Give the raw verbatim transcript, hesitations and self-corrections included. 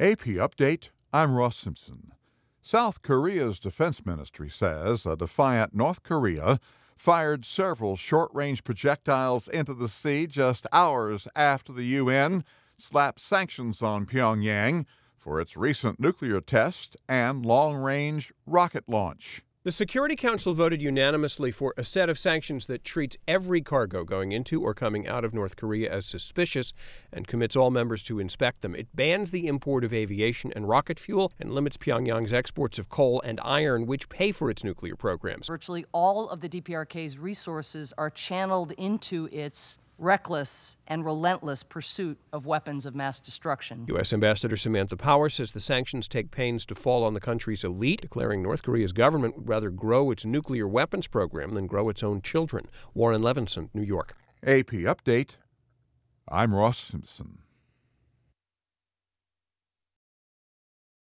A P Update, I'm Ross Simpson. South Korea's defense ministry says a defiant North Korea fired several short-range projectiles into the sea just hours after the U N slapped sanctions on Pyongyang for its recent nuclear test and long-range rocket launch. The Security Council voted unanimously for a set of sanctions that treats every cargo going into or coming out of North Korea as suspicious and commits all members to inspect them. It bans the import of aviation and rocket fuel and limits Pyongyang's exports of coal and iron, which pay for its nuclear programs. Virtually all of the D P R K's resources are channeled into its reckless and relentless pursuit of weapons of mass destruction. U S. Ambassador Samantha Power says the sanctions take pains to fall on the country's elite, declaring North Korea's government would rather grow its nuclear weapons program than grow its own children. Warren Levinson, New York. A P Update, I'm Ross Simpson.